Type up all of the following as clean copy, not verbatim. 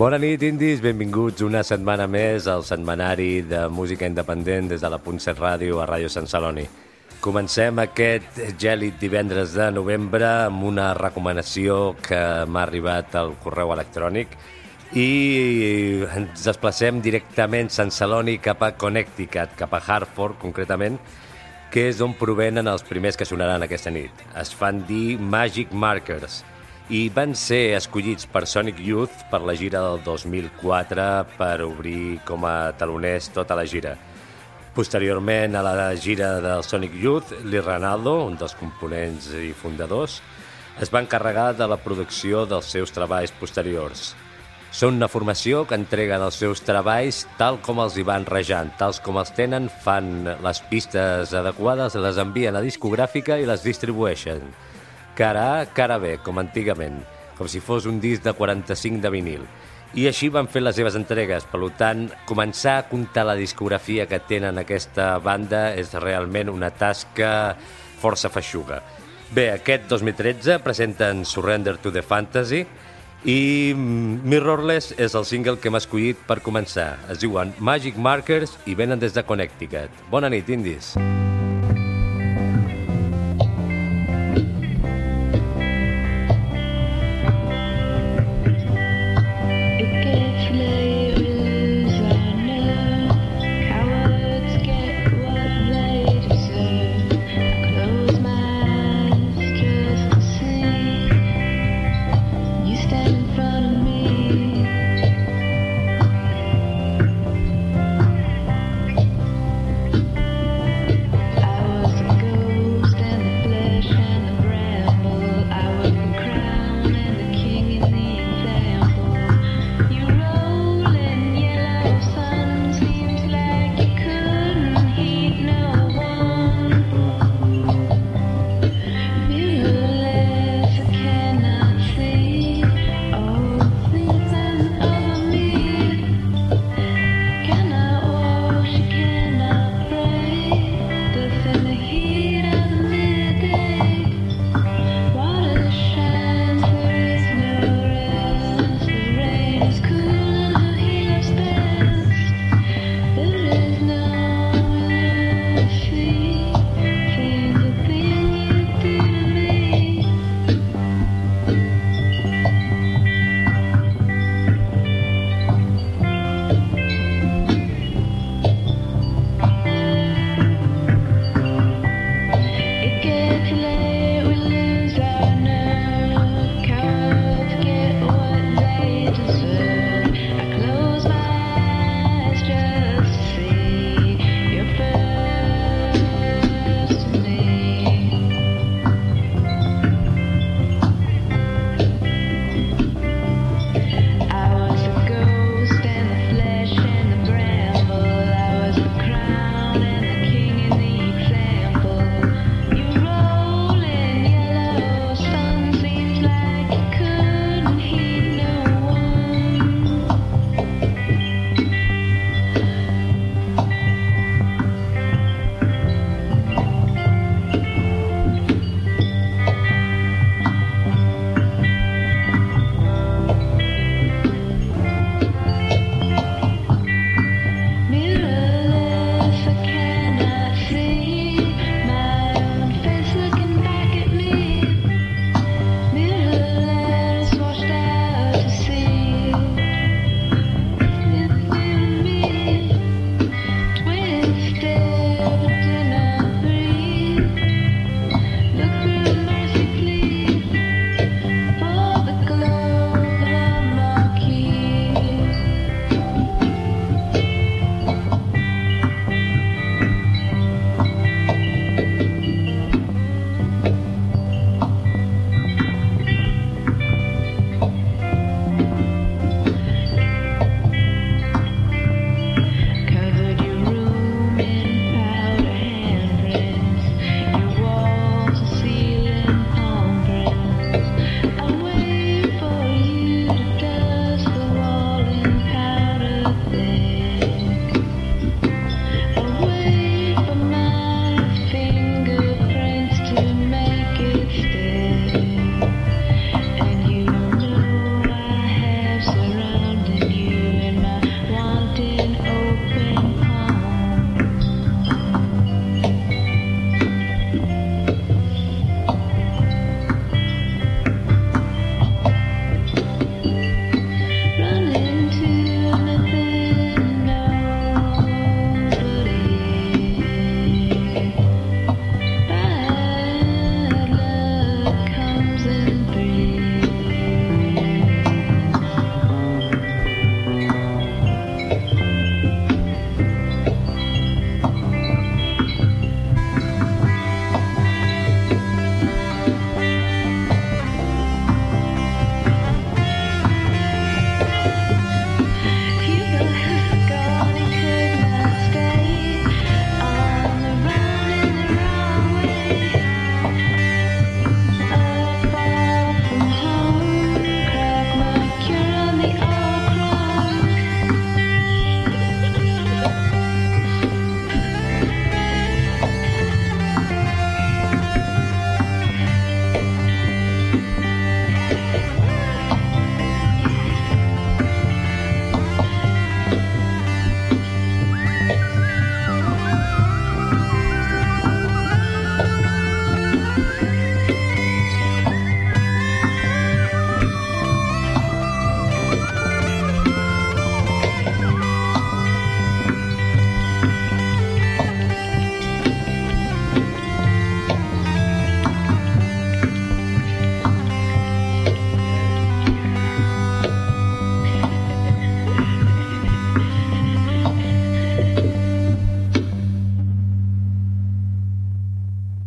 Bona nit, indis. Benvinguts una setmana més al setmanari de música independent des de la .7 Ràdio a Ràdio Sant Celoni. Comencem aquest gèlid divendres de novembre amb una recomanació que m'ha arribat al correu electrònic i ens desplacem directament Sant Celoni cap a Connecticut, cap a Hartford concretament, que és on provenen els primers que sonaran aquesta nit. Es fan dir Magic Markers i van ser escollits per Sonic Youth per la gira del 2004 per obrir com a taloners tota la gira. Posteriorment a la gira del Sonic Youth, Lee Ranaldo, un dels components i fundadors, es va encarregar de la producció dels seus treballs posteriors. Són una formació que entreguen els seus treballs tal com els hi van rejant, tals com els tenen, fan les pistes adequades, les envien a discogràfica i les distribueixen. Cara A, cara B, com antigament, com si fos un disc de 45 de vinil. I així van fer les seves entregues, per tant, començar a comptar la discografia que tenen aquesta banda és realment una tasca força feixuga. Bé, aquest 2013 presenten Surrender to the Fantasy i Mirrorless és el single que hem escollit per començar. Es diuen Magic Markers i venen des de Connecticut. Bona nit, indis.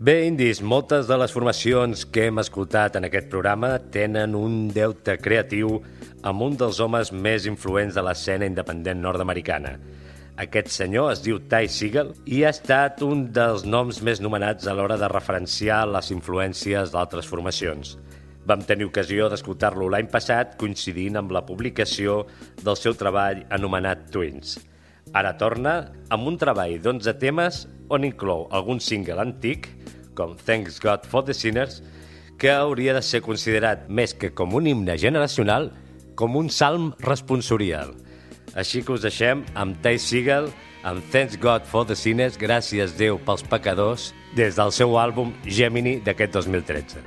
Bé, indis, moltes de les formacions que hem escoltat en aquest programa tenen un deute creatiu amb un dels homes més influents de l'escena independent nord-americana. Aquest senyor es diu Ty Segall i ha estat un dels noms més nomenats a l'hora de referenciar les influències d'altres formacions. Vam tenir ocasió d'escoltar-lo l'any passat coincidint amb la publicació del seu treball anomenat Twins. Ara torna amb un treball d'11 temes on inclou algun single antic, com Thanks God for the Sinners, que hauria de ser considerat més que com un himne generacional, com un salm responsorial. Així que us deixem amb Ty Segall, amb Thanks God for the Sinners, gràcies Déu pels pecadors, des del seu àlbum Gemini d'aquest 2013.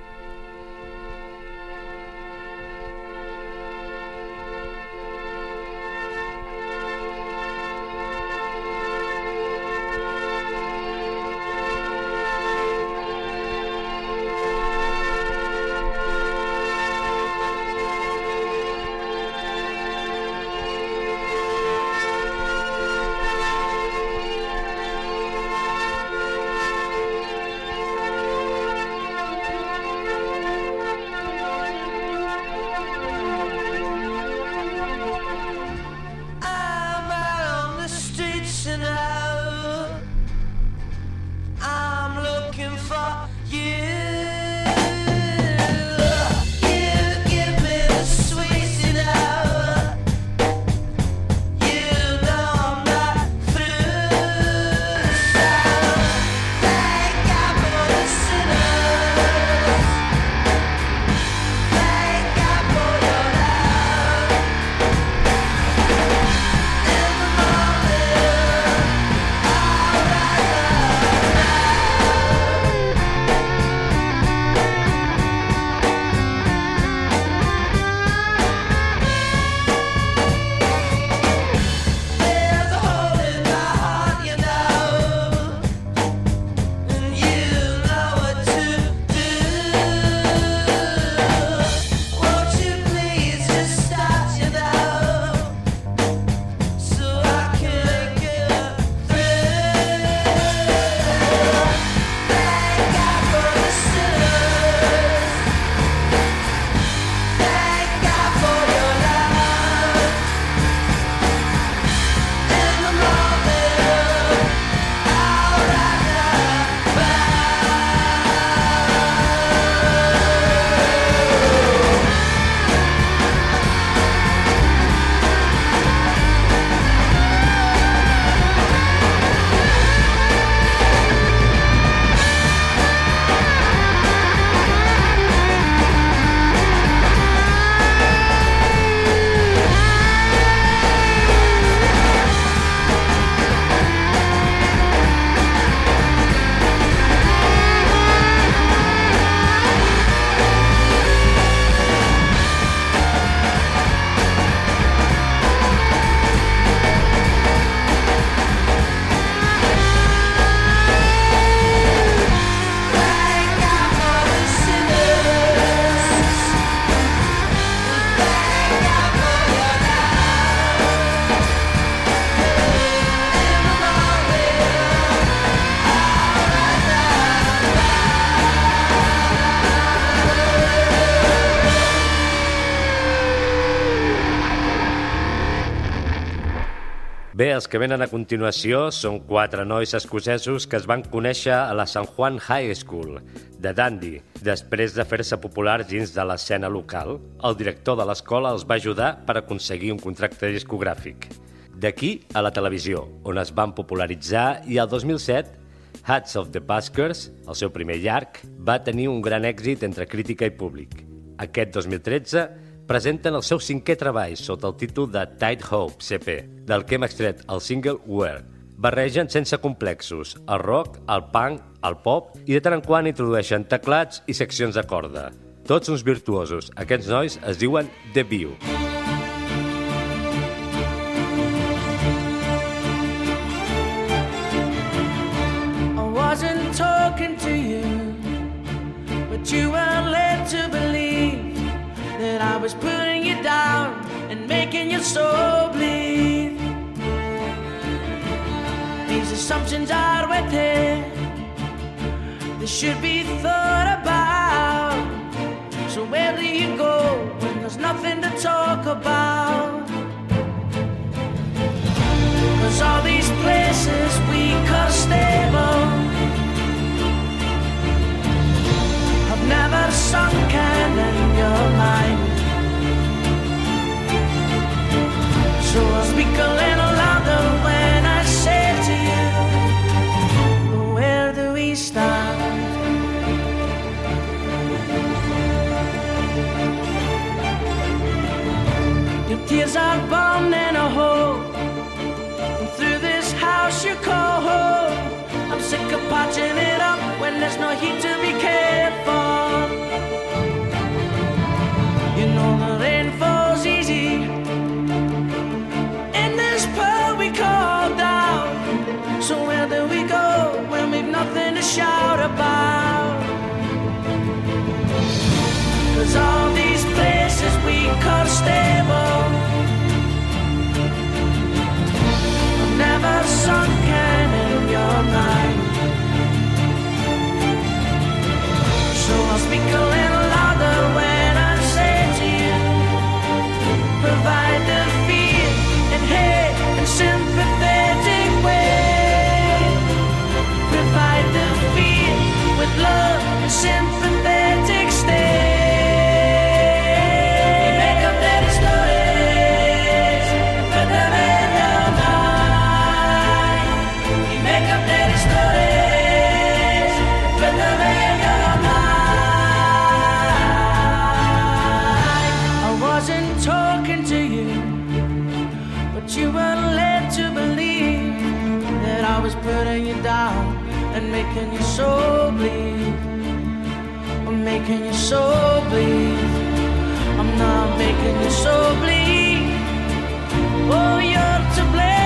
Bé, els que venen a continuació són 4 nois escocesos que es van conèixer a la San Juan High School de Dundee. Després de fer-se populars dins de l'escena local, el director de l'escola els va ajudar per aconseguir un contracte discogràfic. D'aquí a la televisió, on es van popularitzar, i el 2007, Hats of the Buskers, el seu primer llarg, va tenir un gran èxit entre crítica i públic. Aquest 2013 presenten el seu 5è treball sota el títol de Tide Hope CP, del que hem extret el single Where. Barregen sense complexos el rock, el punk, el pop i de tant en quant introdueixen teclats i seccions de corda. Tots uns virtuosos. Aquests nois es diuen The View. I wasn't talking to you, but you were led to believe that I was putting you down and making your soul bleed. These assumptions are with it. They should be thought about. So where do you go when there's nothing to talk about? 'Cause all these places we call stable have never sunken in your mind. So I'll speak a little louder when I say to you, where do we stand? Your tears are bound in a hole, and through this house you call home. I'm sick of patching it up when there's no heat to be cared for. You know the rain falls easy in this pearl we call down. So where do we go when we've nothing to shout about? 'Cause all these places we call stable have never sunken in your mind. So I'll speak a little louder when I say to you, provide the fear and hate and sympathetic way. Provide the fear with love and sympathetic stay. You make up dirty stories, put them in your mind. You make up dirty stories, put them in your mind. I wasn't talking to you, but you were led to believe that I was putting you down and making you so bleed. I'm making you so bleed. I'm not making you so bleed. Oh, you're to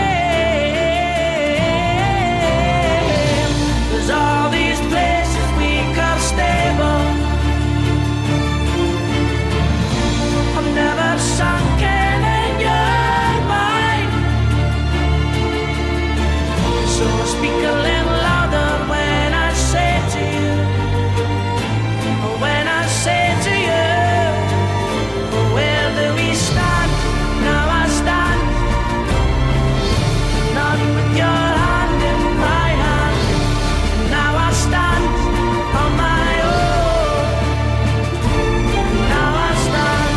blame. 'Cause all these places we call stable have never sunken in your mind. So I speak a little louder when I say to you, when I say to you, where do we stand? Now I stand, not with your hand in my hand. Now I stand on my own. Now I stand.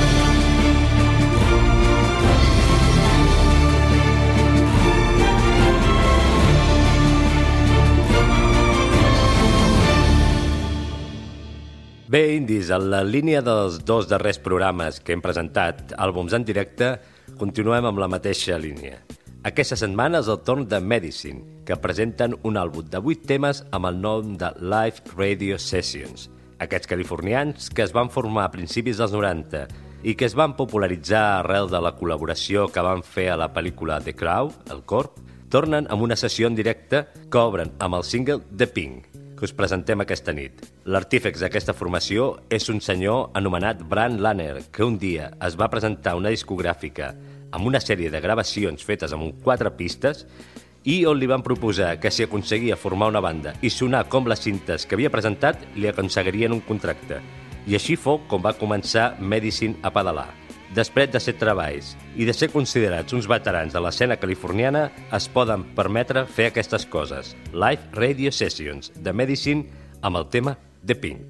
Bé, indis, en la línia dels dos darrers programes que hem presentat, àlbums en directe, continuem amb la mateixa línia. Aquesta setmana és el torn de Medicine, que presenten un àlbum de 8 temes amb el nom de Live Radio Sessions. Aquests californians, que es van formar a principis dels 90 i que es van popularitzar arrel de la col·laboració que van fer a la pel·lícula The Crow, El Corp, tornen amb una sessió en directe que obren amb el single The Pink, que us presentem aquesta nit. L'artífex d'aquesta formació és un senyor anomenat Brand Lanner, que un dia es va presentar una discogràfica amb una sèrie de gravacions fetes amb 4 pistes i on li van proposar que si aconseguia formar una banda i sonar com les cintes que havia presentat, li aconseguirien un contracte. I així fou com va començar Medicine a pedalar. Després de 7 treballs i de ser considerats uns veterans de l'escena californiana, es poden permetre fer aquestes coses. Live Radio Sessions de Medicine amb el tema The Pink.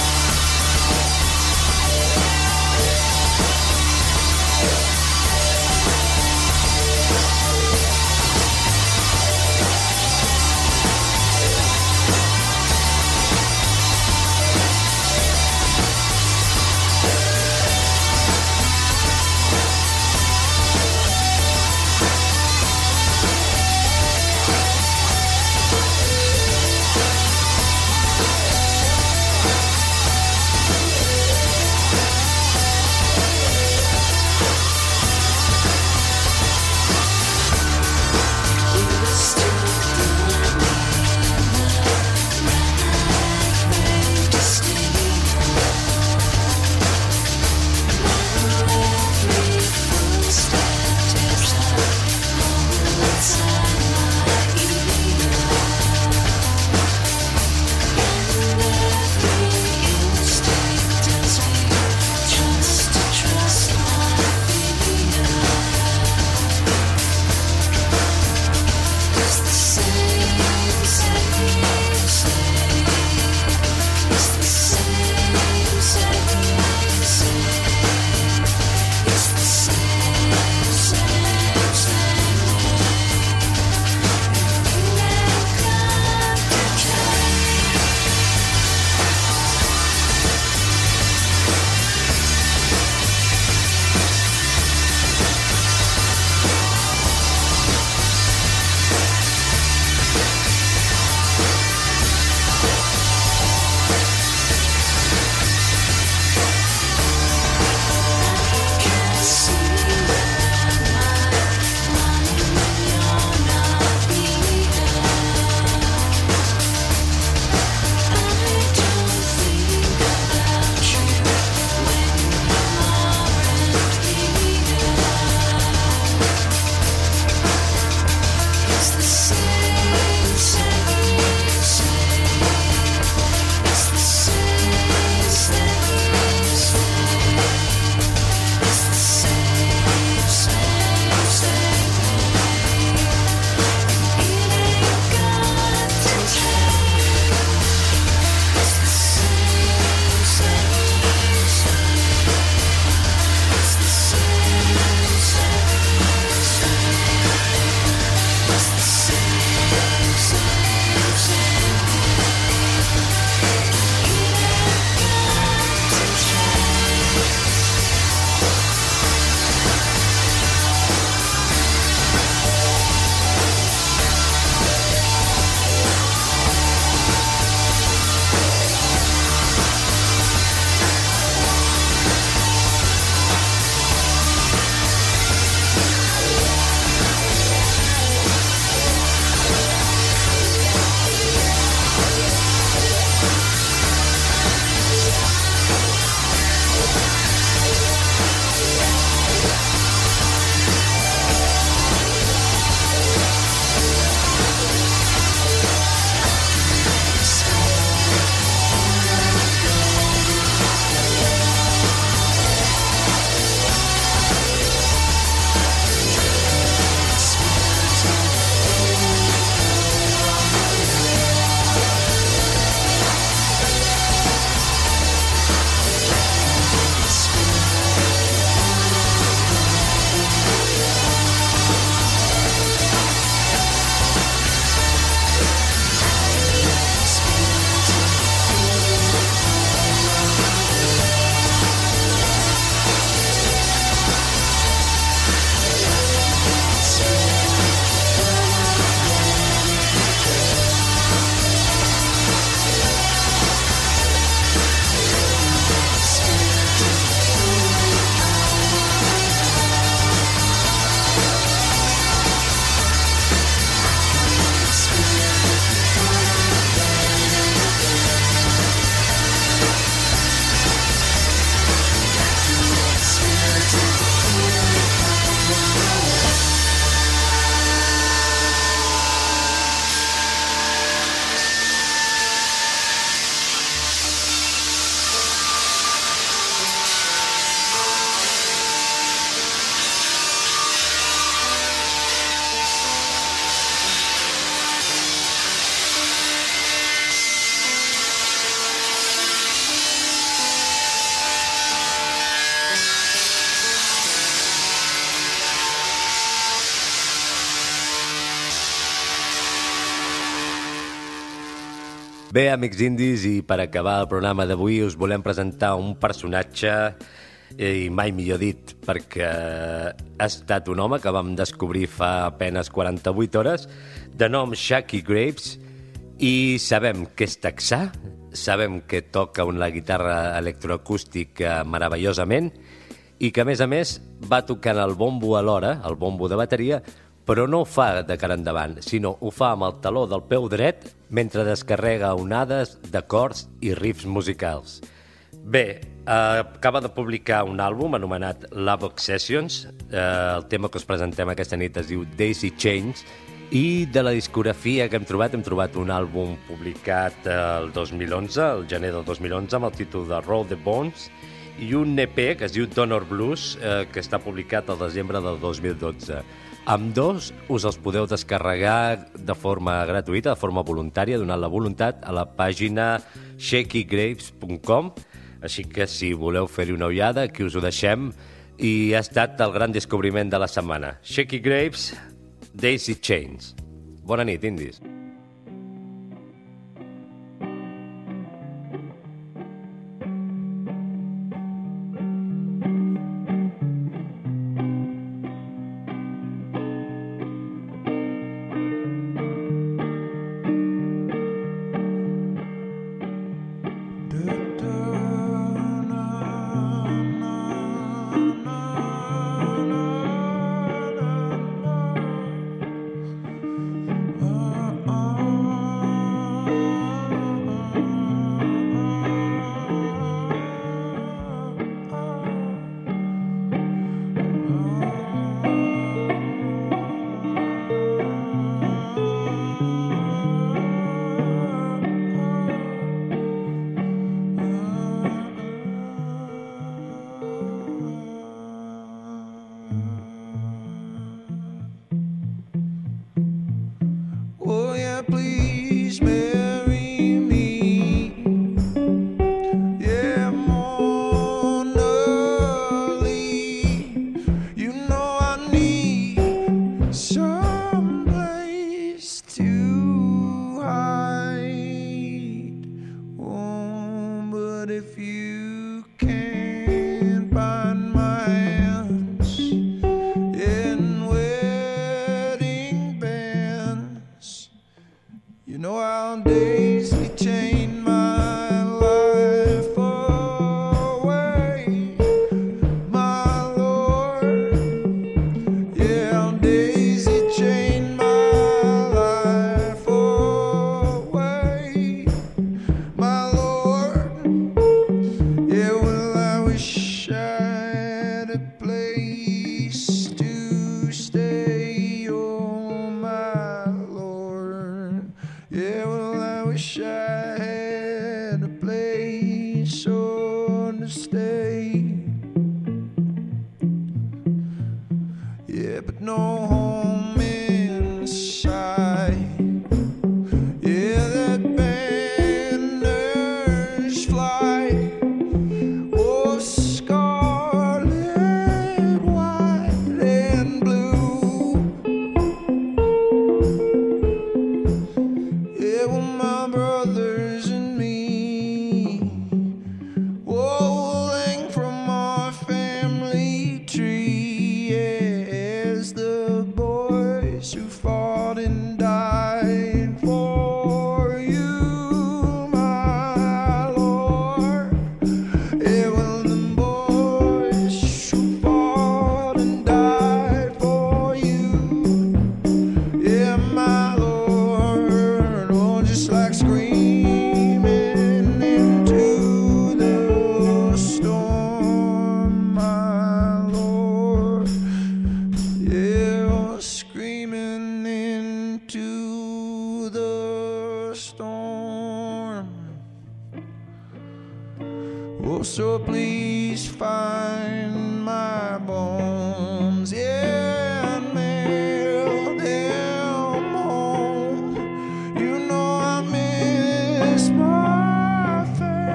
Thank Bé, amics indis, i per acabar el programa d'avui us volem presentar un personatge, i mai millor dit, perquè ha estat un home que vam descobrir fa apenas 48 hores, de nom Shaki Graves, i sabem que és texà, sabem que toca la guitarra electroacústica meravellosament, i que, a més, va tocant el bombo alhora, el bombo de bateria, però no ho fa de cara endavant, sinó ho fa amb el taló del peu dret mentre descarrega onades d'acords i riffs musicals. Bé, acaba de publicar un àlbum anomenat Love Obsessions, el tema que us presentem aquesta nit es diu Daisy Chains, i de la discografia que hem trobat un àlbum publicat el 2011, el gener del 2011, amb el títol de Roll the Bones, i un EP que es diu Donor Blues, que està publicat al desembre del 2012. Ambdós us els podeu descarregar de forma gratuïta, de forma voluntària, donant la voluntat a la pàgina shakygraves.com. Així que si voleu fer-hi una ullada, aquí us ho deixem. I ha estat el gran descobriment de la setmana. Shaky Graves, Daisy Chains. Bona nit, indis. So please find my bones, yeah, and mail them home. You know I miss my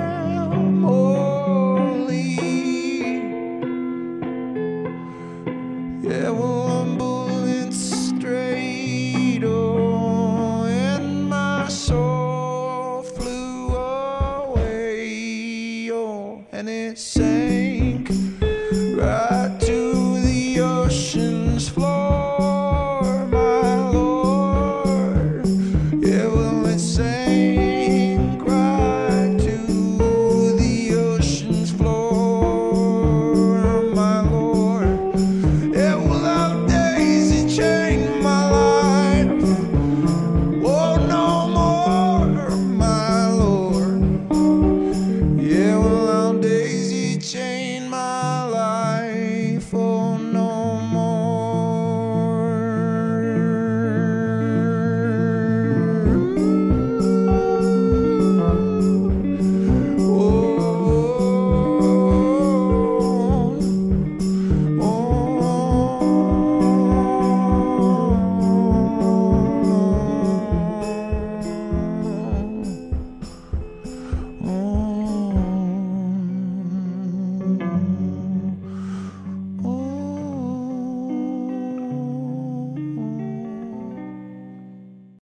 family. Yeah, well, I'm bullet straight, oh, and my soul flew. and it sank right